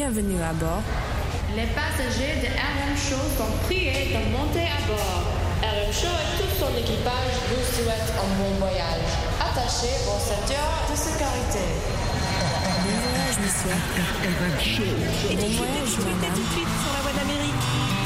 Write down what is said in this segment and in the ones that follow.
Bienvenue à bord. Les passagers de RM Show sont priés de monter à bord. RM Show et tout son équipage vous souhaitent un bon voyage. Attachez vos ceintures de sécurité. Bon voyage, monsieur. RM Show. Bon voyage, madame. Tout de suite sur la voie d'Amérique.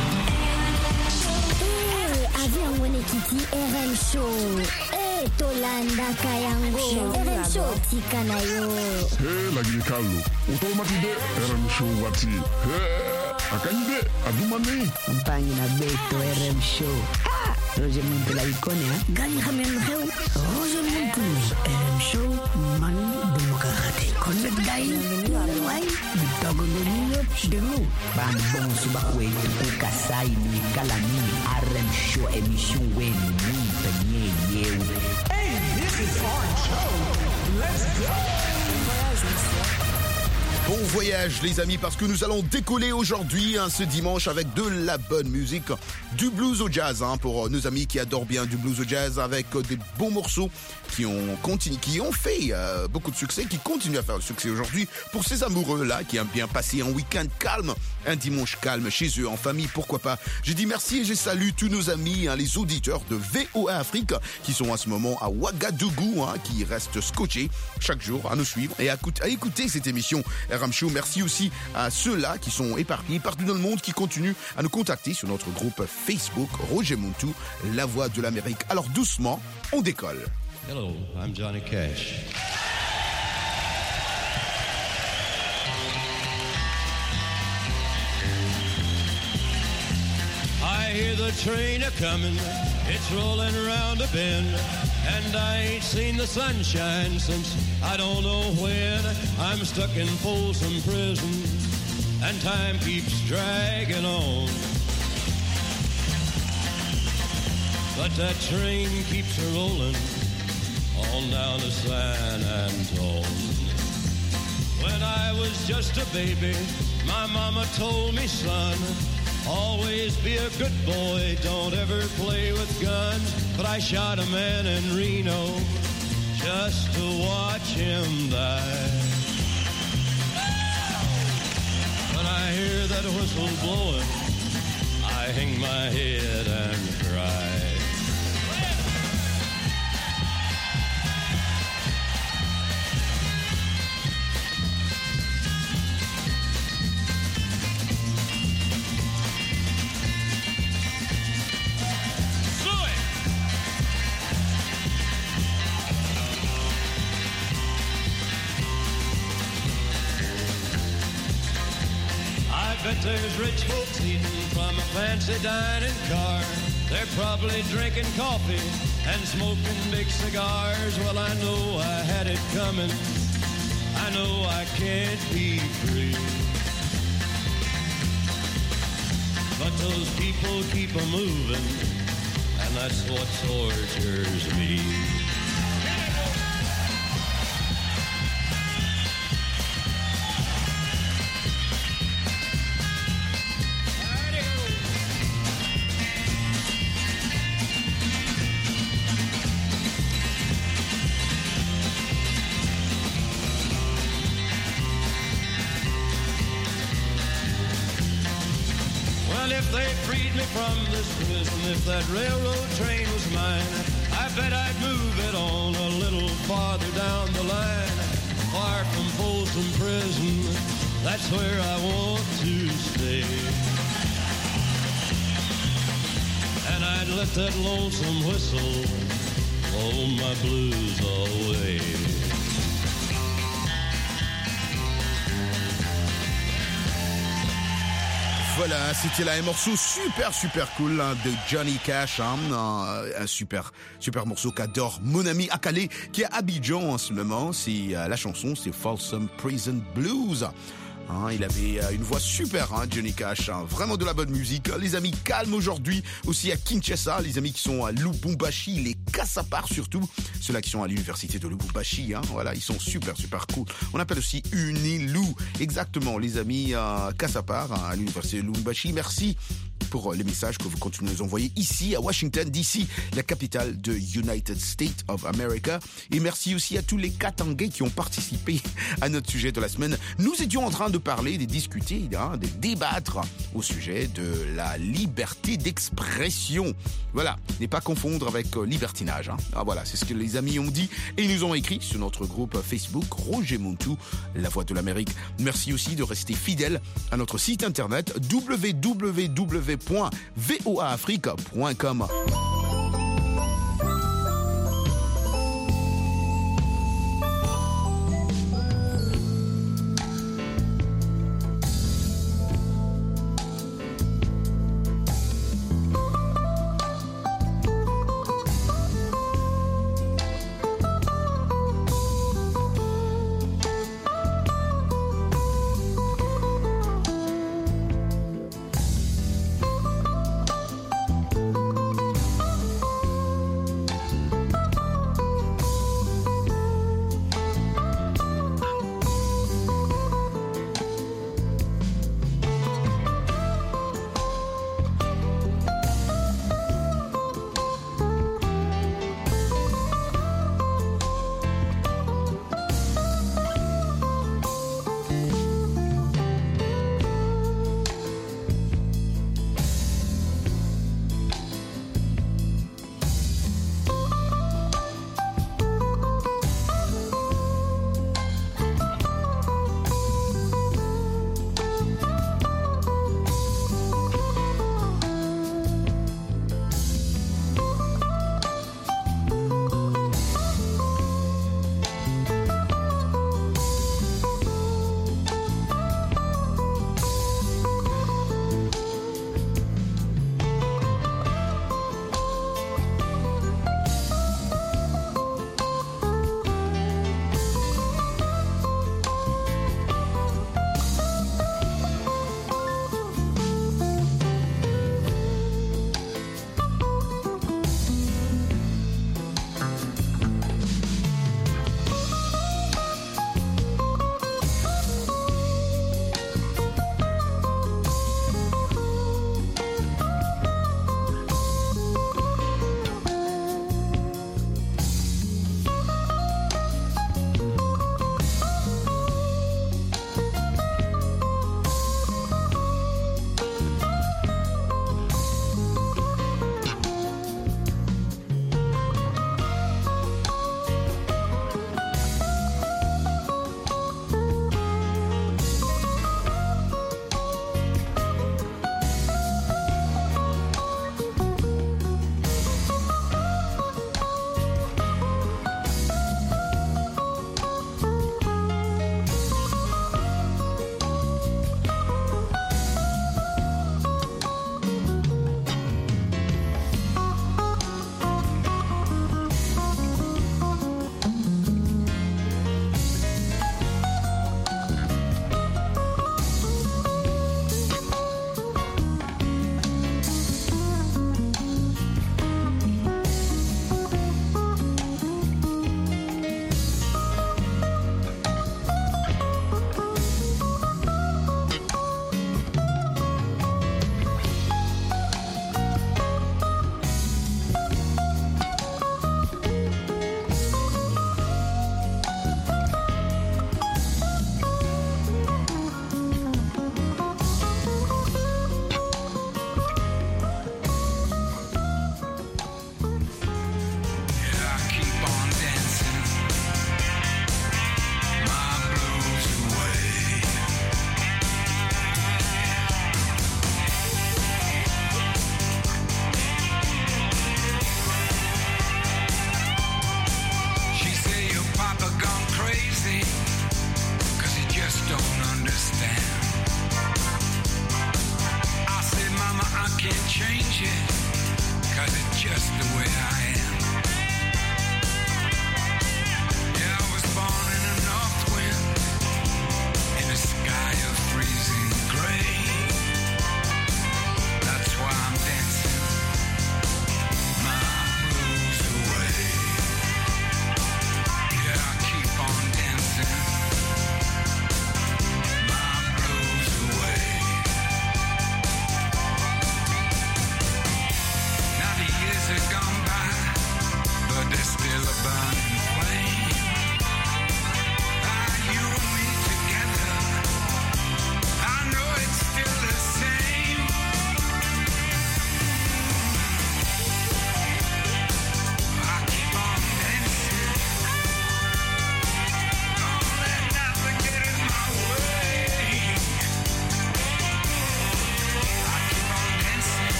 Avion Wenekiti RM Show. Tolanda Kayango. RM Show Tikanayo. Lagi Carlo. Automatide RM Show wati. Akanyide adumani. Mpangi na beto RM Show. Roger Monte la icone, Gani Hamel Heu. Roger Monte RM Show. Mani Demokrati. Connect guy. Why? Bitago no niyo demo. Bang bong subakwe tukasai ni kalani RM Show emission wen ni penye yeu. Hey, this is RM Show. Let's go. Bon voyage, monsieur. Bon voyage les amis, parce que nous allons décoller aujourd'hui ce dimanche avec de la bonne musique, du blues au jazz pour nos amis qui adorent bien du blues au jazz, avec des bons morceaux qui ont fait beaucoup de succès, qui continuent à faire du succès aujourd'hui pour ces amoureux là qui aiment bien passer un week-end calme, un dimanche calme chez eux en famille, pourquoi pas. J'ai dit merci et je salue tous nos amis, les auditeurs de VOA Afrique qui sont à ce moment à Ouagadougou, qui restent scotchés chaque jour à nous suivre et à écouter cette émission RM Show. Merci aussi à ceux-là qui sont éparpillés partout dans le monde, qui continuent à nous contacter sur notre groupe Facebook Roger Montou, La Voix de l'Amérique. Alors doucement, on décolle. Hello, I'm Johnny Cash. I hear the train a-comin', it's rolling around a bend, and I ain't seen the sunshine since I don't know when. I'm stuck in Folsom Prison, and time keeps dragging on. But that train keeps a-rollin' on down to San Antone. When I was just a baby, my mama told me, son, always be a good boy, don't ever play with guns. But I shot a man in Reno just to watch him die. When I hear that whistle blowing, I hang my head and cry. But there's rich folks eating from a fancy dining car. They're probably drinking coffee and smoking big cigars. Well, I know I had it coming. I know I can't be free. But those people keep a moving, and that's what tortures me. If they freed me from this prison, if that railroad train was mine, I bet I'd move it on a little farther down the line. Far from Folsom Prison, that's where I want to stay. And I'd let that lonesome whistle blow my blues away. Voilà, c'était là un morceau super cool de Johnny Cash, un super morceau qu'adore mon ami Akale qui est à Abidjan en ce moment. C'est la chanson, c'est Folsom Prison Blues. Il avait une voix super, Johnny Cash, vraiment de la bonne musique. Les amis calmes aujourd'hui, aussi à Kinshasa, les amis qui sont à Lubumbashi, les Kassapar surtout, ceux-là qui sont à l'université de Lubumbashi, voilà, ils sont super cool. On appelle aussi Unilou, exactement, les amis Kassapar à l'université de Lubumbashi. Merci pour les messages que vous continuez de nous envoyer ici à Washington DC, la capitale de United States of America. Et merci aussi à tous les Katangais qui ont participé à notre sujet de la semaine. Nous étions en train de parler, de discuter, de débattre au sujet de la liberté d'expression. Voilà, n'est pas confondre avec libertinage. Ah voilà, c'est ce que les amis ont dit et ils nous ont écrit sur notre groupe Facebook Roger Montou, la voix de l'Amérique. Merci aussi de rester fidèle à notre site internet www.voaafrique.com.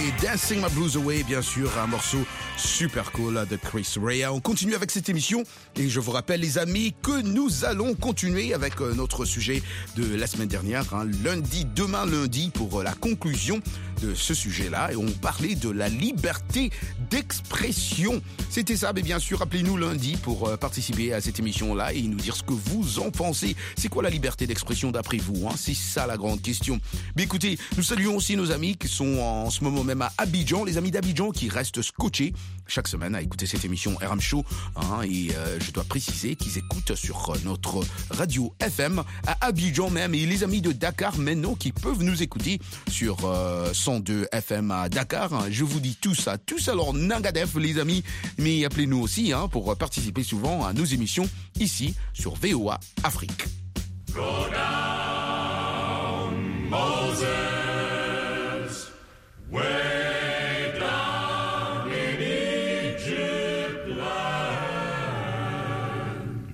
Dancing My Blues Away, bien sûr, un morceau super cool de Chris Rea. On continue avec cette émission et je vous rappelle, les amis, que nous allons continuer avec notre sujet de la semaine dernière, demain lundi, pour la conclusion de ce sujet-là, et on parlait de la liberté d'expression. C'était ça, mais bien sûr, appelez-nous lundi pour participer à cette émission-là et nous dire ce que vous en pensez. C'est quoi la liberté d'expression d'après vous, C'est ça la grande question. Mais écoutez, nous saluons aussi nos amis qui sont en ce moment même à Abidjan, les amis d'Abidjan qui restent scotchés chaque semaine à écouter cette émission RM Show, et je dois préciser qu'ils écoutent sur notre radio FM à Abidjan même, et les amis de Dakar maintenant qui peuvent nous écouter sur 102 FM à Dakar. Je vous dis tous alors Nangadef les amis, mais appelez-nous aussi pour participer souvent à nos émissions ici sur VOA Afrique. Go down, Moses, way down in Egypt land.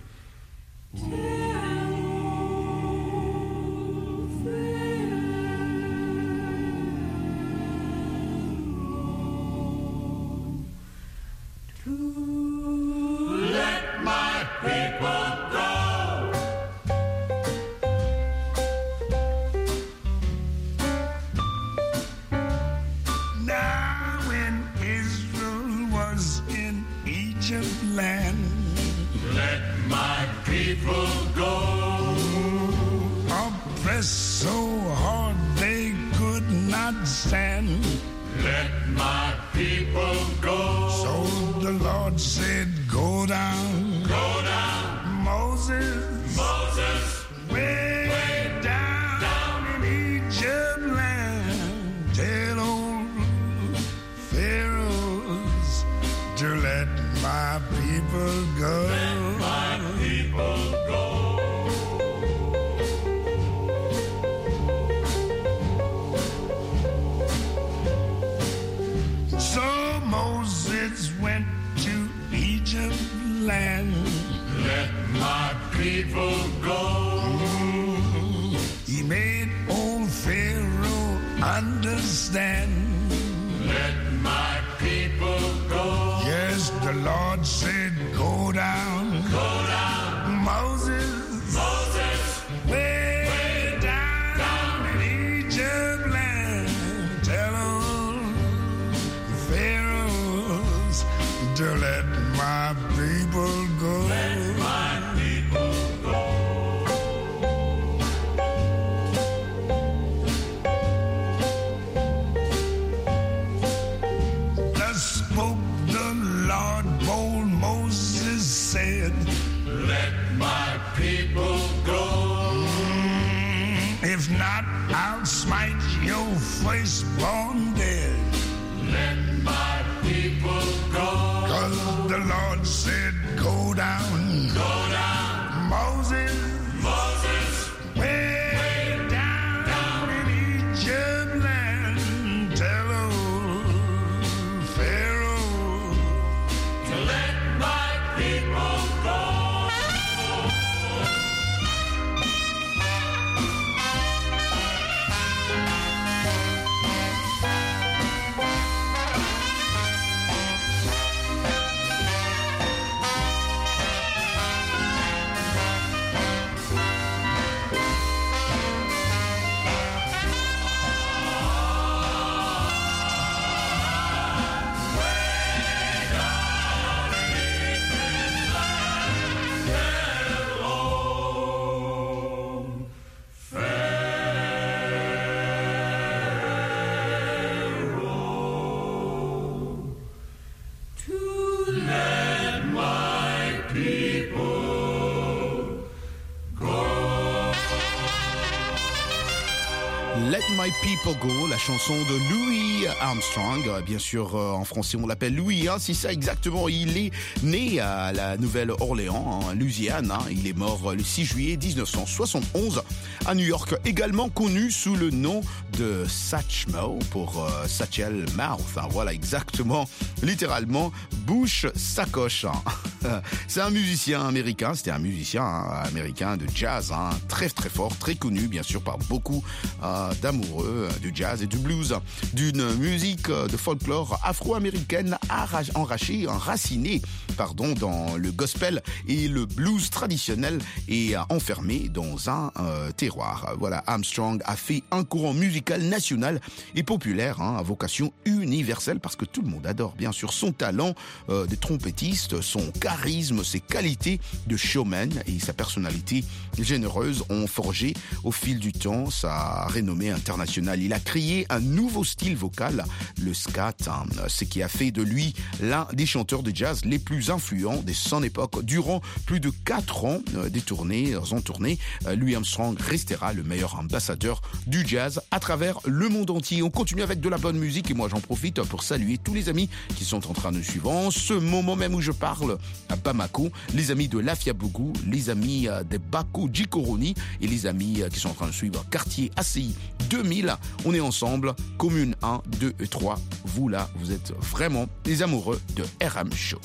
Let my people go. Land. Let my people go. Oppressed so hard they could not stand. Let my people go. So the Lord said, go down. Go down. Moses. Moses. Way down in Egypt land. Tell old Pharaohs to let my people go. Let my people go. So Moses went to Egypt land. Let my people go. He made old Pharaoh understand. Let my people go. Yes, the Lord said, go down. Go down. Moses. Moses. Way down in Egypt land. Tell old Pharaohs to let my people go. Let my people go. Thus spoke the Lord, bold Moses said, let my people go. If not, I'll smite your firstborn dead. Let my people go. 'Cause the Lord said, go down. Go down. Moses. Moses. Way down in Egypt land. Tell old Pharaoh to let my people go. Let My People Go, la chanson de Louis Armstrong. Bien sûr, en français, on l'appelle Louis. C'est ça exactement. Il est né à la Nouvelle-Orléans, en Louisiane. Il est mort le 6 juillet 1971 à New York. Également connu sous le nom de Satchmo pour Satchel Mouth. Voilà, exactement, littéralement, bouche sacoche. C'est un musicien américain. C'était un musicien américain de jazz, très très fort, très connu, bien sûr, par beaucoup d'amoureux amoureux du jazz et du blues, d'une musique de folklore afro-américaine enracinée dans le gospel et le blues traditionnel et enfermé dans un terroir. Voilà, Armstrong a fait un courant musical national et populaire à vocation universelle parce que tout le monde adore bien sûr son talent de trompettiste, son charisme, ses qualités de showman et sa personnalité généreuse ont forgé au fil du temps sa renommée internationale. Il a créé un nouveau style vocal, le scat, ce qui a fait de lui l'un des chanteurs de jazz les plus influents de son époque. Durant plus de 4 ans en tournée, Louis Armstrong restera le meilleur ambassadeur du jazz à travers le monde entier. On continue avec de la bonne musique et moi j'en profite pour saluer tous les amis qui sont en train de suivre en ce moment même où je parle à Bamako, les amis de Lafia Bougou, les amis de Bako Djikoroni et les amis qui sont en train de suivre quartier ACI 2000. On est ensemble, commune 1, 2 et 3. Vous là, vous êtes vraiment les amoureux de RM Show.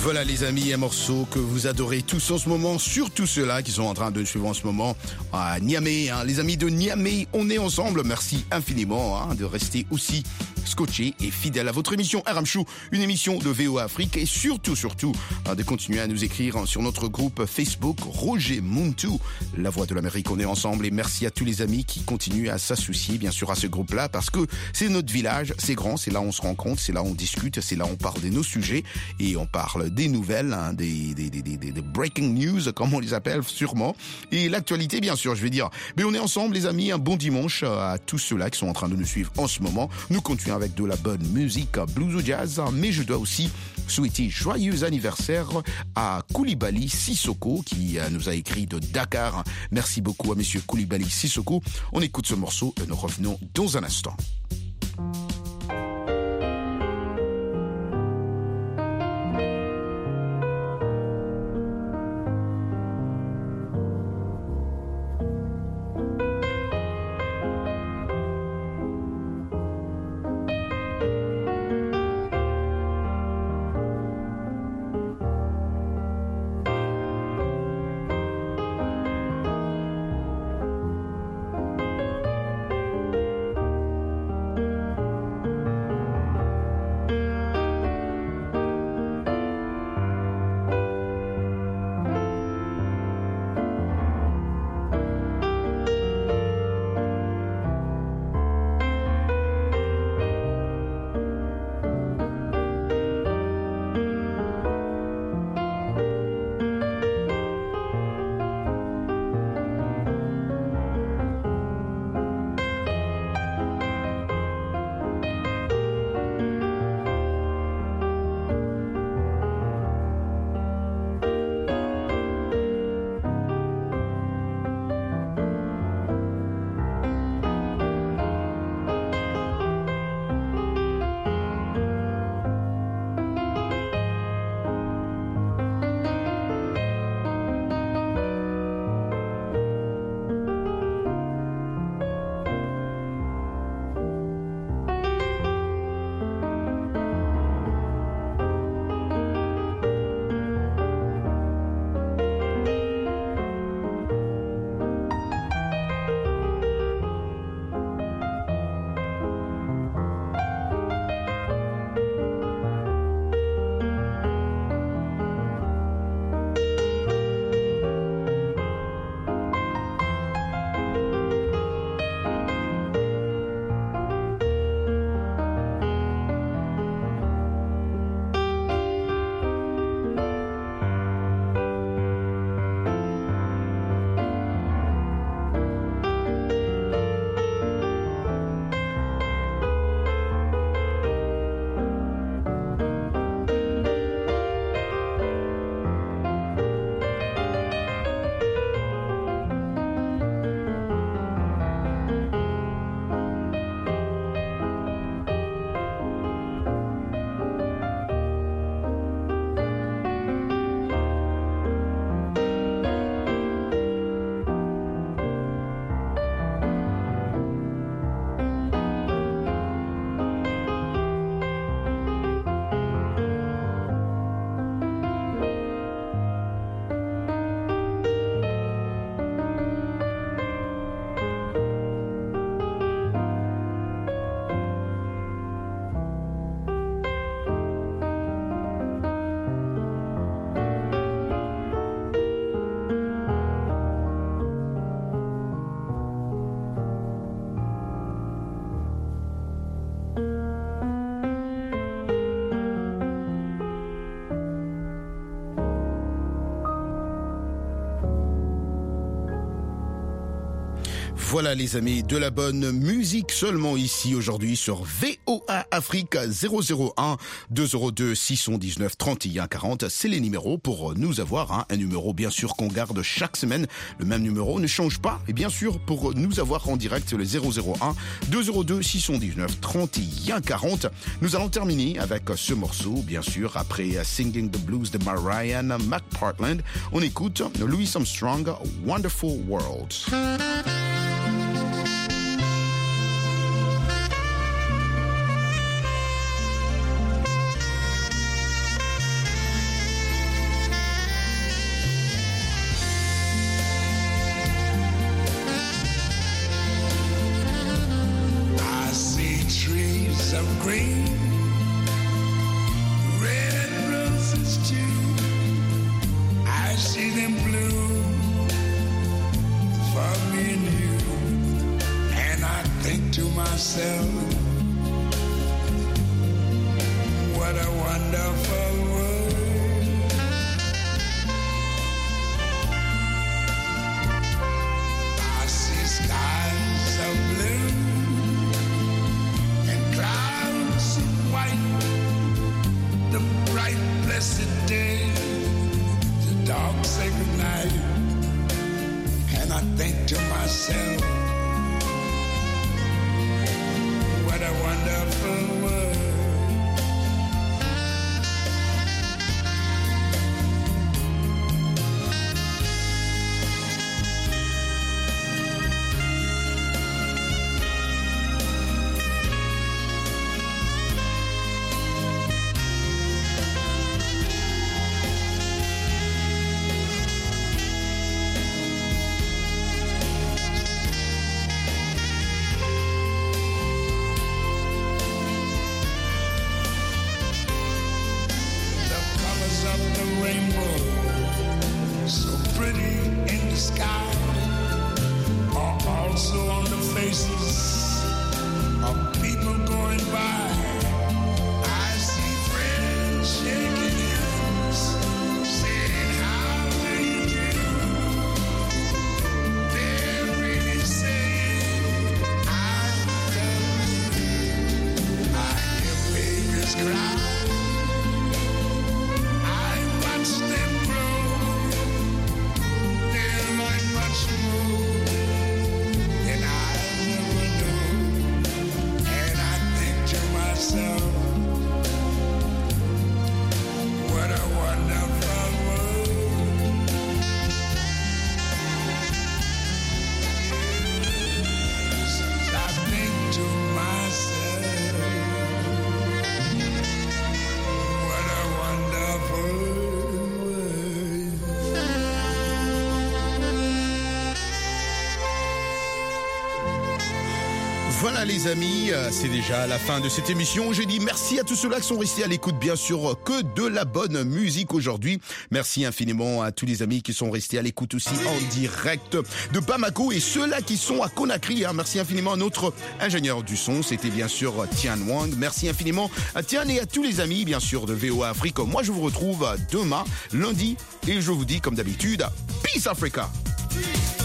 Voilà les amis, un morceau que vous adorez tous en ce moment, surtout ceux-là qui sont en train de suivre en ce moment à Niamey. Les amis de Niamey, on est ensemble. Merci infiniment de rester aussi scotché et fidèle à votre émission RM Show, une émission de VOA Afrique, et surtout de continuer à nous écrire sur notre groupe Facebook Roger Muntu, la voix de l'Amérique. On est ensemble et merci à tous les amis qui continuent à s'associer bien sûr à ce groupe-là, parce que c'est notre village, c'est grand, c'est là où on se rencontre, c'est là où on discute, c'est là où on parle de nos sujets et on parle des nouvelles, des breaking news comme on les appelle sûrement, et l'actualité bien sûr je vais dire. Mais on est ensemble les amis, un bon dimanche à tous ceux-là qui sont en train de nous suivre en ce moment. Nous continuons avec de la bonne musique blues ou jazz, mais je dois aussi souhaiter joyeux anniversaire à Koulibaly Sissoko qui nous a écrit de Dakar. Merci beaucoup à monsieur Koulibaly Sissoko. On écoute ce morceau et nous revenons dans un instant. Voilà les amis, de la bonne musique seulement ici aujourd'hui sur VOA Afrique 001 202 619 31 40. C'est les numéros pour nous avoir, un numéro bien sûr qu'on garde chaque semaine. Le même numéro ne change pas. Et bien sûr pour nous avoir en direct le 001 202 619 31 40. Nous allons terminer avec ce morceau bien sûr après Singing the Blues de Mariah McPartland. On écoute Louis Armstrong, Wonderful World. green, red roses too. I see them blue for me and you. And I think to myself, what a wonderful world. I see skies of blue and clouds of white, the bright blessed day, the dark sacred night. And I think to myself, what a wonderful world. Voilà les amis, c'est déjà la fin de cette émission. J'ai dit merci à tous ceux-là qui sont restés à l'écoute, bien sûr, que de la bonne musique aujourd'hui. Merci infiniment à tous les amis qui sont restés à l'écoute aussi en direct de Bamako et ceux-là qui sont à Conakry. Merci infiniment à notre ingénieur du son, c'était bien sûr Tian Wang. Merci infiniment à Tian et à tous les amis, bien sûr, de VOA Afrique. Moi, je vous retrouve demain, lundi, et je vous dis, comme d'habitude, Peace Africa.